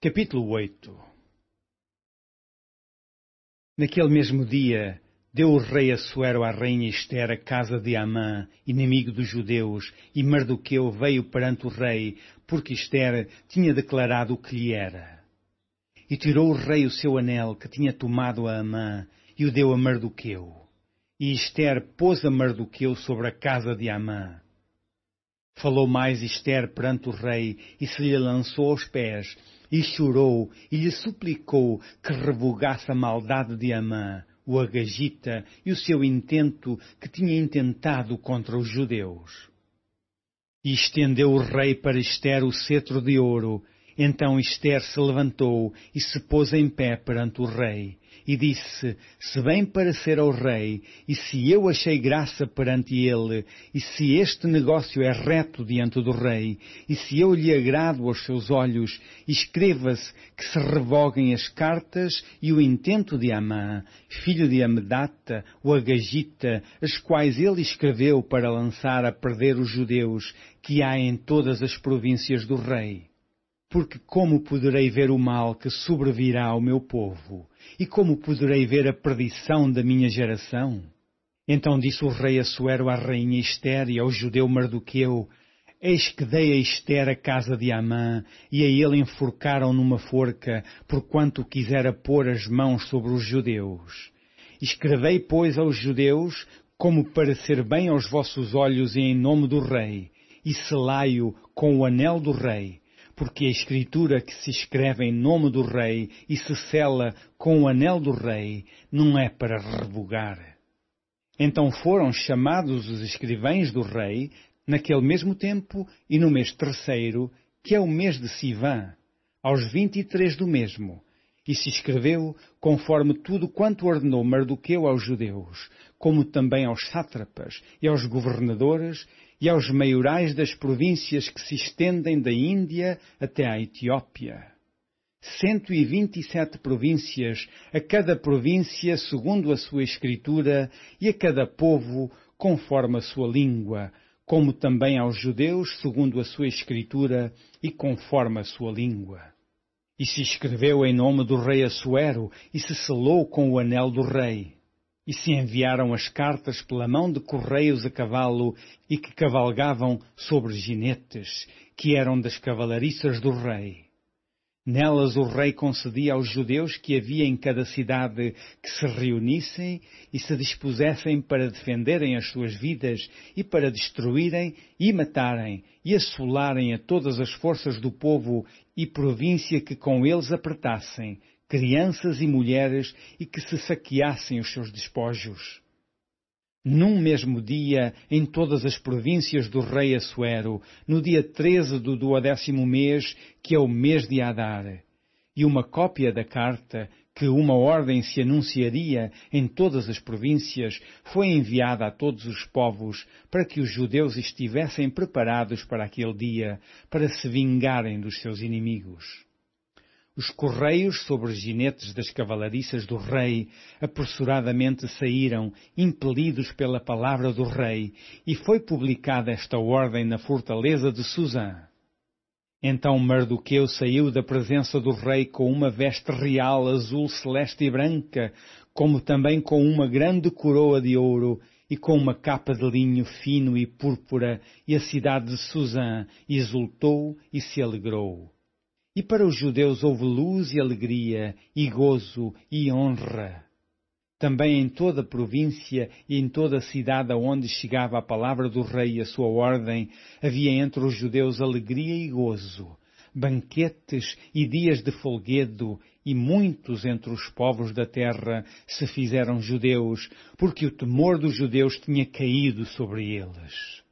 Capítulo 8. Naquele mesmo dia, deu o rei Assuero à rainha Ester a casa de Amã, inimigo dos judeus, e Mardoqueu veio perante o rei, porque Ester tinha declarado o que lhe era. E tirou o rei o seu anel que tinha tomado a Amã, e o deu a Mardoqueu. E Ester pôs a Mardoqueu sobre a casa de Amã. Falou mais Ester perante o rei, e se lhe lançou aos pés, e chorou, e lhe suplicou que revogasse a maldade de Amã, o agagita, e o seu intento que tinha intentado contra os judeus. E estendeu o rei para Ester o cetro de ouro. Então Ester se levantou e se pôs em pé perante o rei, e disse: se vem para ser ao rei, e se eu achei graça perante ele, e se este negócio é reto diante do rei, e se eu lhe agrado aos seus olhos, escreva-se que se revoguem as cartas e o intento de Amã, filho de Amedata, o agagita, as quais ele escreveu para lançar a perder os judeus, que há em todas as províncias do rei. Porque como poderei ver o mal que sobrevirá ao meu povo? E como poderei ver a perdição da minha geração? Então disse o rei Assuero à rainha Ester e ao judeu Mardoqueu: eis que dei a Ester a casa de Amã, e a ele enforcaram numa forca, porquanto quisera pôr as mãos sobre os judeus. Escrevei, pois, aos judeus, como parecer bem aos vossos olhos e em nome do rei, e selai-o com o anel do rei, porque a escritura que se escreve em nome do rei e se sela com o anel do rei não é para revogar. Então foram chamados os escrivães do rei, naquele mesmo tempo e no mês terceiro, que é o mês de Sivã, aos 23 do mesmo, e se escreveu conforme tudo quanto ordenou Mardoqueu aos judeus, como também aos sátrapas e aos governadores e aos maiorais das províncias que se estendem da Índia até à Etiópia. 127 províncias, a cada província segundo a sua escritura, e a cada povo conforme a sua língua, como também aos judeus segundo a sua escritura e conforme a sua língua. E se escreveu em nome do rei Assuero, e se selou com o anel do rei. E se enviaram as cartas pela mão de correios a cavalo, e que cavalgavam sobre ginetes, que eram das cavalariças do rei. Nelas o rei concedia aos judeus que havia em cada cidade que se reunissem e se dispusessem para defenderem as suas vidas e para destruírem e matarem e assolarem a todas as forças do povo e província que com eles apertassem, crianças e mulheres, e que se saqueassem os seus despojos. Num mesmo dia, em todas as províncias do rei Assuero, no dia 13 do 12º mês, que é o mês de Adar, e uma cópia da carta, que uma ordem se anunciaria em todas as províncias, foi enviada a todos os povos, para que os judeus estivessem preparados para aquele dia, para se vingarem dos seus inimigos. Os correios sobre ginetes das cavalariças do rei apressuradamente saíram, impelidos pela palavra do rei, e foi publicada esta ordem na fortaleza de Susã. Então Mardoqueu saiu da presença do rei com uma veste real azul celeste e branca, como também com uma grande coroa de ouro, e com uma capa de linho fino e púrpura, e a cidade de Susã exultou e se alegrou. E para os judeus houve luz e alegria, e gozo e honra. Também em toda a província e em toda a cidade aonde chegava a palavra do rei e a sua ordem, havia entre os judeus alegria e gozo, banquetes e dias de folguedo, e muitos entre os povos da terra se fizeram judeus, porque o temor dos judeus tinha caído sobre eles.